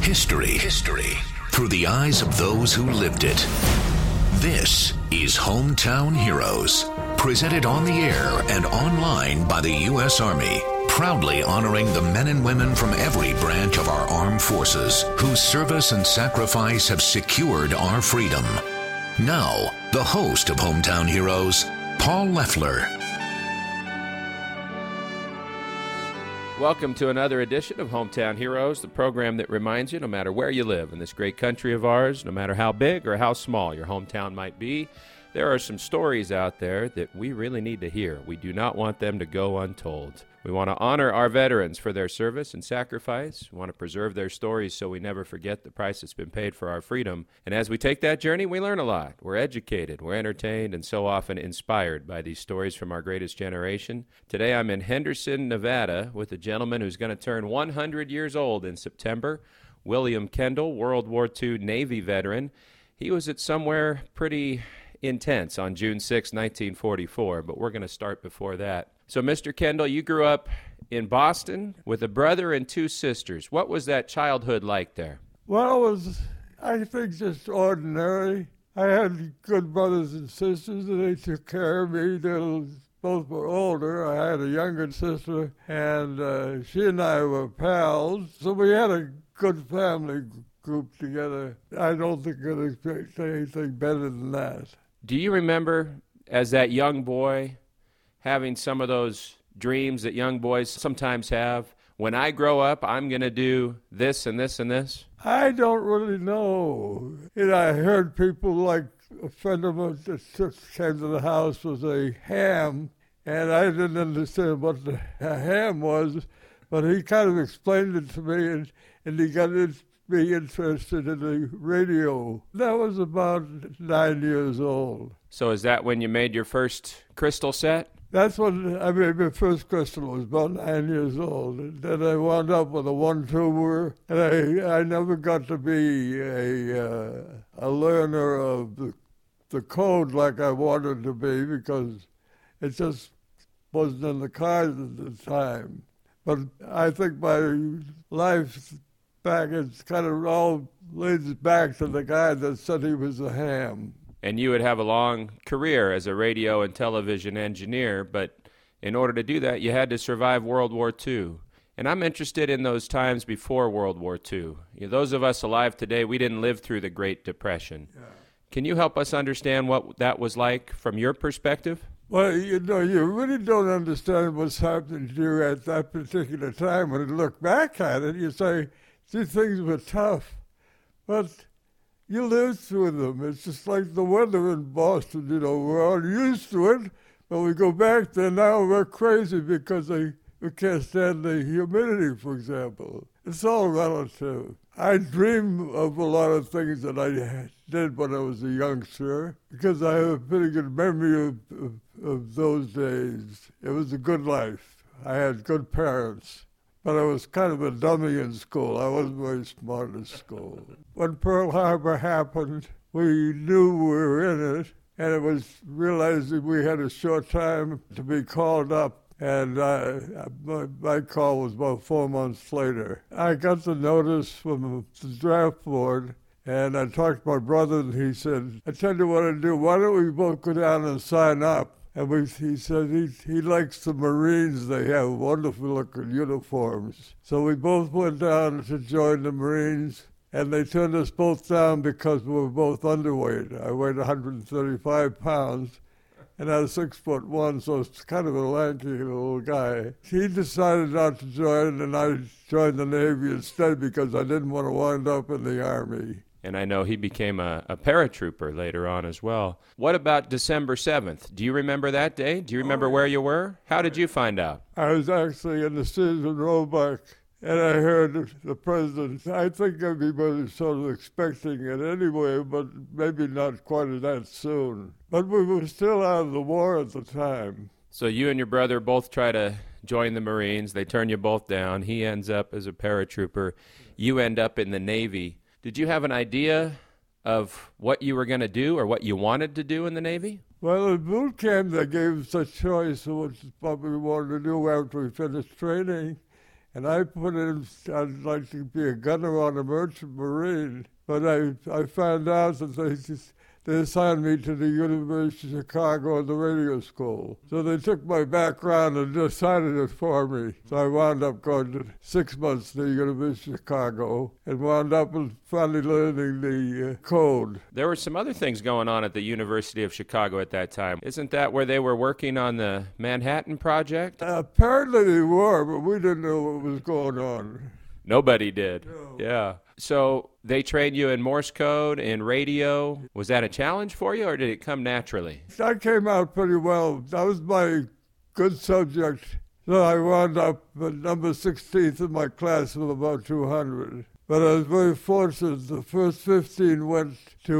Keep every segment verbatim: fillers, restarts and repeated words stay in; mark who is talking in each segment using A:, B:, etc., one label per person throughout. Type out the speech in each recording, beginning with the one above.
A: History. History. Through the eyes of those who lived it. This is Hometown Heroes. Presented on the air and online by the U S Army. Proudly honoring the men and women from every branch of our armed forces whose service and sacrifice have secured our freedom. Now, the host of Hometown Heroes, Paul Leffler.
B: Welcome to another edition of Hometown Heroes, the program that reminds you no matter where you live in this great country of ours, no matter how big or how small your hometown might be, there are some stories out there that we really need to hear. We do not want them to go untold. We want to honor our veterans for their service and sacrifice. We want to preserve their stories so we never forget the price that's been paid for our freedom. And as we take that journey, we learn a lot. We're educated, we're entertained, and so often inspired by these stories from our greatest generation. Today I'm in Henderson, Nevada, with a gentleman who's going to turn one hundred years old in September, William Kendall, World War Two Navy veteran. He was at somewhere pretty intense on June sixth, nineteen forty-four, but we're going to start before that. So, Mister Kendall, you grew up in Boston with a brother and two sisters. What was that childhood like there?
C: Well, it was, I think, just ordinary. I had good brothers and sisters, and they took care of me. They both were older. I had a younger sister, and uh, she and I were pals, so we had a good family group together. I don't think I could expect anything better than that.
B: Do you remember, as that young boy, having some of those dreams that young boys sometimes have? When I grow up, I'm going to do this and this and this?
C: I don't really know. And I heard people like a friend of mine that came to the house was a ham, and I didn't understand what the a ham was, but he kind of explained it to me, and, and he got it. Be interested in the radio. That was about nine years old.
B: So is that when you made your first crystal set?
C: That's when I made my first crystal. I was about nine years old. And then I wound up with a one-tuber, and I I never got to be a uh, a learner of the the code like I wanted to be because it just wasn't in the cards at the time. But I think my life back, it's kind of all leads back to the guy that said he was a ham.
B: And you would have a long career as a radio and television engineer, but in order to do that, you had to survive World War Two. And I'm interested in those times before World War Two. You know, those of us alive today, we didn't live through the Great Depression. Yeah. Can you help us understand what that was like from your perspective?
C: Well, you know, you really don't understand what's happening to you at that particular time. When you look back at it, you say, these things were tough, but you lived through them. It's just like the weather in Boston, you know, we're all used to it, but we go back there now, we're crazy because they, we can't stand the humidity, for example. It's all relative. I dream of a lot of things that I did when I was a youngster because I have a pretty good memory of, of, of those days. It was a good life. I had good parents. But I was kind of a dummy in school. I wasn't very smart in school. When Pearl Harbor happened, we knew we were in it, and it was realizing we had a short time to be called up, and uh, my, my call was about four months later. I got the notice from the draft board, and I talked to my brother, and he said, I tell you what I do, why don't we both go down and sign up? And we, he said he, he likes the Marines. They have wonderful-looking uniforms. So we both went down to join the Marines, and they turned us both down because we were both underweight. I weighed one hundred thirty-five pounds, and I was six foot one, so it's kind of a lanky little guy. He decided not to join, and I joined the Navy instead because I didn't want to wind up in the Army.
B: And I know he became a, a paratrooper later on as well. What about December seventh? Do you remember that day? Do you remember oh, where you were? How did you find out?
C: I was actually in the city of Roebuck, and I heard the president. I think everybody was sort of expecting it anyway, but maybe not quite that soon. But we were still out of the war at the time.
B: So you and your brother both try to join the Marines. They turn you both down. He ends up as a paratrooper. You end up in the Navy. Did you have an idea of what you were going to do or what you wanted to do in the Navy?
C: Well, in boot camp, they gave us a choice of what we wanted to do after we finished training. and I put in, I'd like to be a gunner on a merchant marine, but I I found out that they just, they assigned me to the University of Chicago and the radio school. So they took my background and decided it for me. So I wound up going to six months to the University of Chicago and wound up finally learning the uh, code.
B: There were some other things going on at the University of Chicago at that time. Isn't that where they were working on the Manhattan Project?
C: Uh, apparently they were, but we didn't know what was going on.
B: Nobody did.
C: No.
B: Yeah. So they trained you in Morse code and radio. Was that a challenge for you, or did it come naturally?
C: That came out pretty well. That was my good subject. So I wound up at number sixteenth in my class with about two hundred. But I was very fortunate. The first fifteen went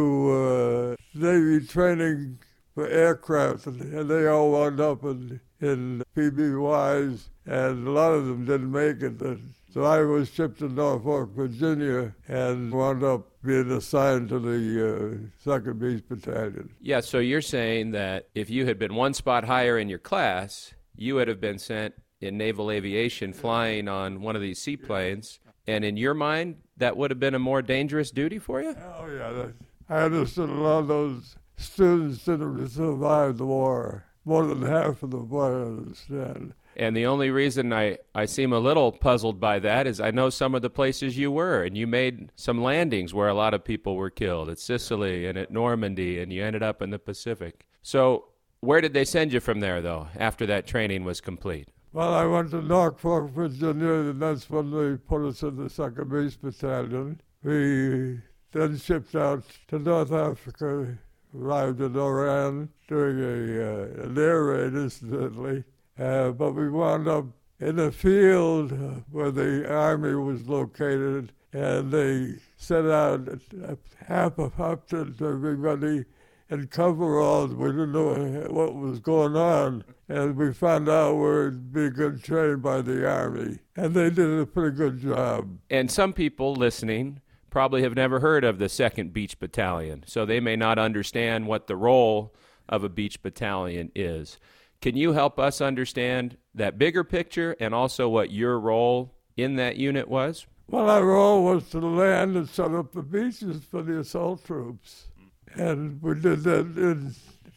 C: to uh, Navy training for aircraft, and, and they all wound up in, in P B Ys, and a lot of them didn't make it. And so I was shipped to Norfolk, Virginia, and wound up being assigned to the uh, second Beach Battalion.
B: Yeah, so you're saying that if you had been one spot higher in your class, you would have been sent in naval aviation flying on one of these seaplanes, and in your mind, that would have been a more dangerous duty for you?
C: Oh, yeah. That, I understood a lot of those students didn't survive the war. More than half of them, I understand.
B: And the only reason I, I seem a little puzzled by that is I know some of the places you were, and you made some landings where a lot of people were killed, at Sicily and at Normandy, and you ended up in the Pacific. So where did they send you from there, though, after that training was complete?
C: Well, I went to Norfolk, Virginia, and that's when they put us in the second Beach Battalion. We then shipped out to North Africa, arrived in Oran during a, uh, an air raid, incidentally. Uh, but we wound up in a field uh, where the Army was located, and they sent out a, a half of Upton to everybody in coveralls. We didn't know what was going on, and we found out we were being trained by the Army, and they did a pretty good job.
B: And some people listening probably have never heard of the second Beach Battalion, so they may not understand what the role of a beach battalion is. Can you help us understand that bigger picture and also what your role in that unit was?
C: Well, our role was to land and set up the beaches for the assault troops. And we did that in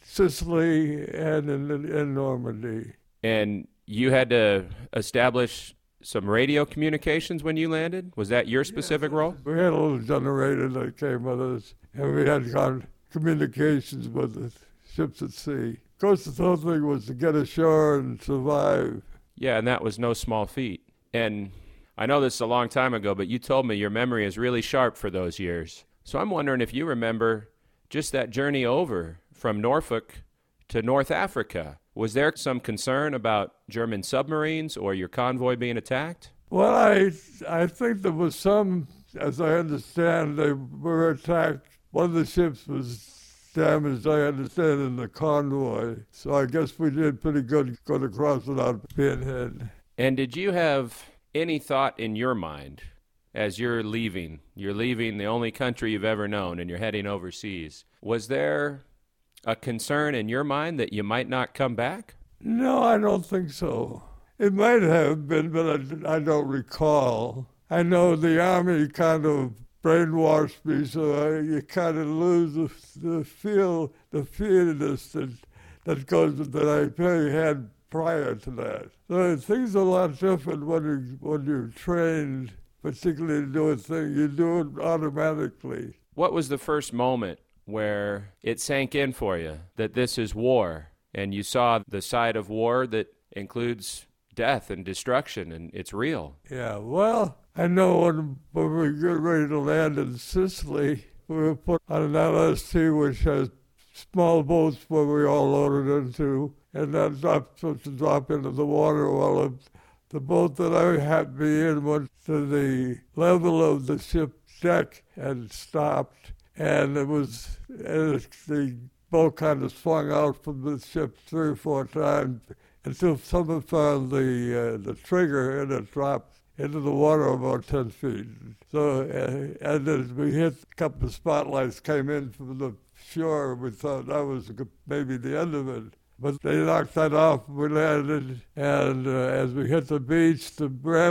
C: Sicily and in, in Normandy.
B: And you had to establish some radio communications when you landed? Was that your specific
C: yes,
B: role?
C: We had a little generator that came with us, and we had con- communications with the ships at sea. Of course, the whole thing was to get ashore and survive.
B: Yeah, and that was no small feat. And I know this is a long time ago, but you told me your memory is really sharp for those years. So I'm wondering if you remember just that journey over from Norfolk to North Africa. Was there some concern about German submarines or your convoy being attacked?
C: Well, I I think there was some, as I understand, they were attacked. One of the ships was damaged, I understand, in the convoy. So I guess we did pretty good going across without being hit.
B: And did you have any thought in your mind as you're leaving? You're leaving the only country you've ever known and you're heading overseas. Was there a concern in your mind that you might not come back?
C: No, I don't think so. It might have been, but I, I don't recall. I know the Army kind of brainwashed me, so I, you kind of lose the, the feel, the fearlessness that, that goes that I probably had prior to that. So things are a lot different when you when you're trained, particularly to do a thing. You do it automatically.
B: What was the first moment where it sank in for you that this is war, and you saw the side of war that includes death and destruction, and it's real?
C: Yeah, well, I know when, when we get ready to land in Sicily, we were put on an L S T, which has small boats where we all loaded into, and then dropped, supposed to drop into the water. Well, it, the boat that I had to be in went to the level of the ship's deck and stopped, and it was, and it, the boat kind of swung out from the ship three or four times until someone found the uh, the trigger, and it dropped into the water about ten feet. So, uh, and as we hit, a couple of spotlights came in from the shore. We thought that was maybe the end of it. But they knocked that off, we landed, and uh, as we hit the beach, the ramp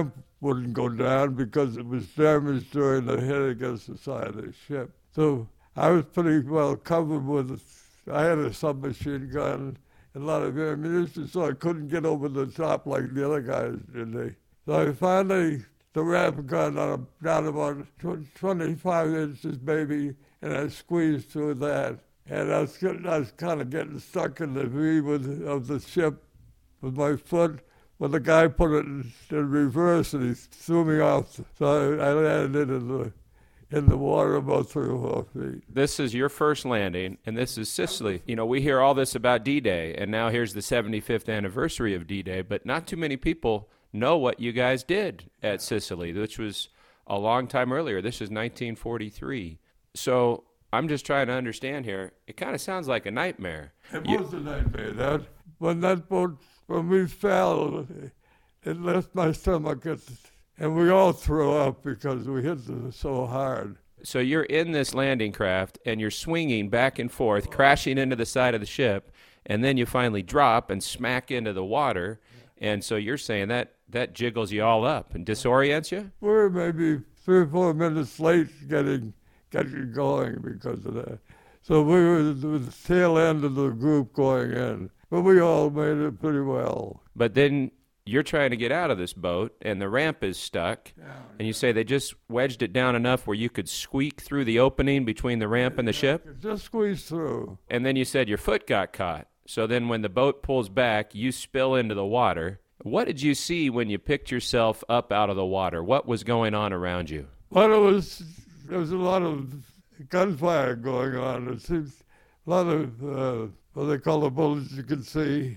C: wouldn't go down because it was damaged during the hit against the side of the ship. So I was pretty well covered with, I had a submachine gun, a lot of ammunition, so I couldn't get over the top like the other guys did. So I finally, the ramp got down about twenty-five inches maybe, and I squeezed through that. And I was, getting, I was kind of getting stuck in the V with, of the ship with my foot, when the guy put it in, in reverse and he threw me off. So I, I landed in the in the water about three or four feet.
B: This is your first landing, and this is Sicily. You know, we hear all this about D-Day, and now here's the seventy-fifth anniversary of D-Day, but not too many people know what you guys did at Sicily, which was a long time earlier. This is nineteen forty-three. So I'm just trying to understand here. It kind of sounds like a nightmare.
C: It
B: you,
C: was a nightmare. That, when that boat, when we fell, it left my stomach, at, and we all threw up because we hit it so hard.
B: So you're in this landing craft, and you're swinging back and forth, crashing into the side of the ship, and then you finally drop and smack into the water. And so you're saying that that jiggles you all up and disorients you?
C: We're maybe three or four minutes late getting getting going because of that. So we were the tail end of the group going in, but we all made it pretty well.
B: But then you're trying to get out of this boat, and the ramp is stuck, yeah. And you say they just wedged it down enough where you could squeak through the opening between the ramp and the ship?
C: Just squeeze through.
B: And then you said your foot got caught. So then when the boat pulls back, you spill into the water. What did you see when you picked yourself up out of the water? What was going on around you?
C: Well, it was, there was a lot of gunfire going on. It seems a lot of, uh, what they call the bullets you can see,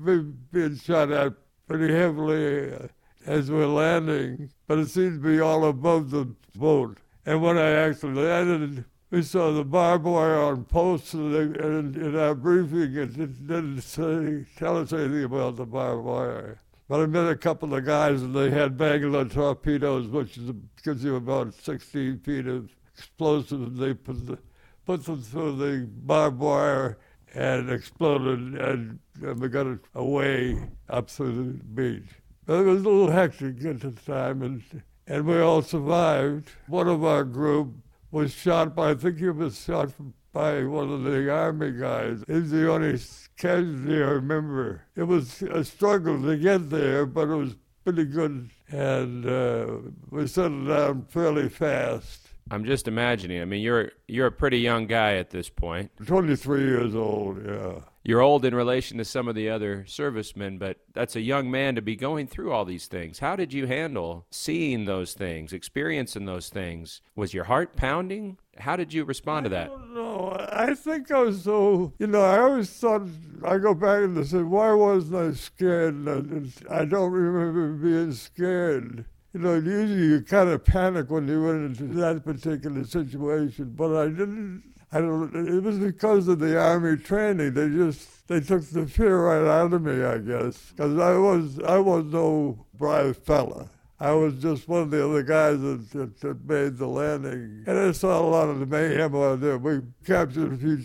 C: being shot at pretty heavily uh, as we're landing, but it seemed to be all above the boat. And when I actually landed, we saw the barbed wire on posts, and, they, and in our briefing, it didn't say, tell us anything about the barbed wire. But I met a couple of guys, and they had Bangalore torpedoes, which is, gives you about sixteen feet of explosives. They put, the, put them through the barbed wire and exploded, and, and we got it away up through the beach. But it was a little hectic at the time, and, and we all survived. One of our group was shot by, I think he was shot by one of the Army guys. He's the only casualty I remember. It was a struggle to get there, but it was pretty good, and uh, we settled down fairly fast.
B: I'm just imagining. I mean, you're you're a pretty young guy at this point.
C: twenty-three years old, yeah.
B: You're old in relation to some of the other servicemen, but that's a young man to be going through all these things. How did you handle seeing those things, experiencing those things? Was your heart pounding? How did you respond to that?
C: I don't know. I think I was so, you know, I always thought, I go back and say, why wasn't I scared? And I don't remember being scared. You know, usually you kind of panic when you run into that particular situation, but I didn't. I don't. It was because of the Army training. They just they took the fear right out of me, I guess, because I was I was no brave fella. I was just one of the other guys that, that, that made the landing, and I saw a lot of the mayhem out there. We captured a few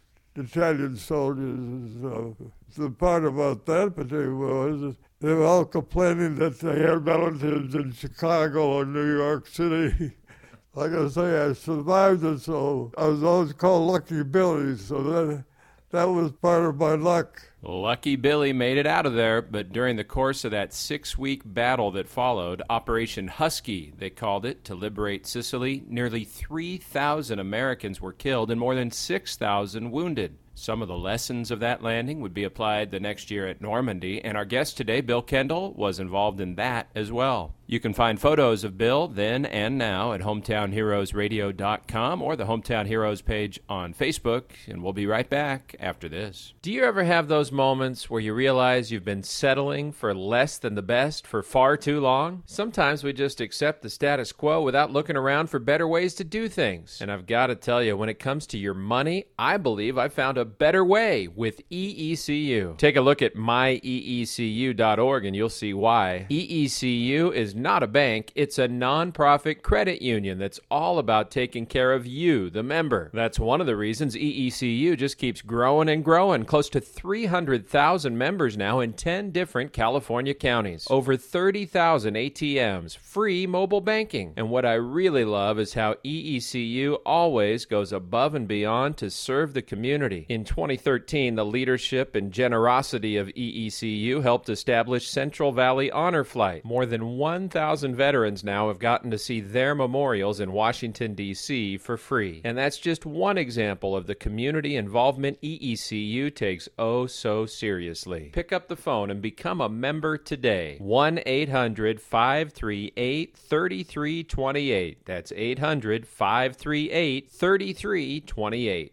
C: Italian soldiers. So the part about that particular was they were all complaining that they had relatives in Chicago or New York City. Like I say, I survived it, so I was always called Lucky Billy, so that that was part of my luck.
B: Lucky Billy made it out of there, but during the course of that six-week battle that followed, Operation Husky, they called it, to liberate Sicily, nearly three thousand Americans were killed and more than six thousand wounded. Some of the lessons of that landing would be applied the next year at Normandy, and our guest today, Bill Kendall, was involved in that as well. You can find photos of Bill then and now at hometown heroes radio dot com or the Hometown Heroes page on Facebook, and we'll be right back after this. Do you ever have those moments where you realize you've been settling for less than the best for far too long? Sometimes we just accept the status quo without looking around for better ways to do things. And I've got to tell you, when it comes to your money, I believe I found a better way with E E C U. Take a look at my E E C U dot org and you'll see why. E E C U is not a bank, it's a nonprofit credit union that's all about taking care of you, the member. That's one of the reasons E E C U just keeps growing and growing. Close to three hundred thousand members now in ten different California counties. Over thirty thousand A T Ms, free mobile banking. And what I really love is how E E C U always goes above and beyond to serve the community. In twenty thirteen, the leadership and generosity of E E C U helped establish Central Valley Honor Flight. More than one thousand veterans now have gotten to see their memorials in Washington, D C for free. And that's just one example of the community involvement E E C U takes oh so seriously. Pick up the phone and become a member today. one eight hundred five three eight three three two eight. That's eight hundred five three eight three three two eight.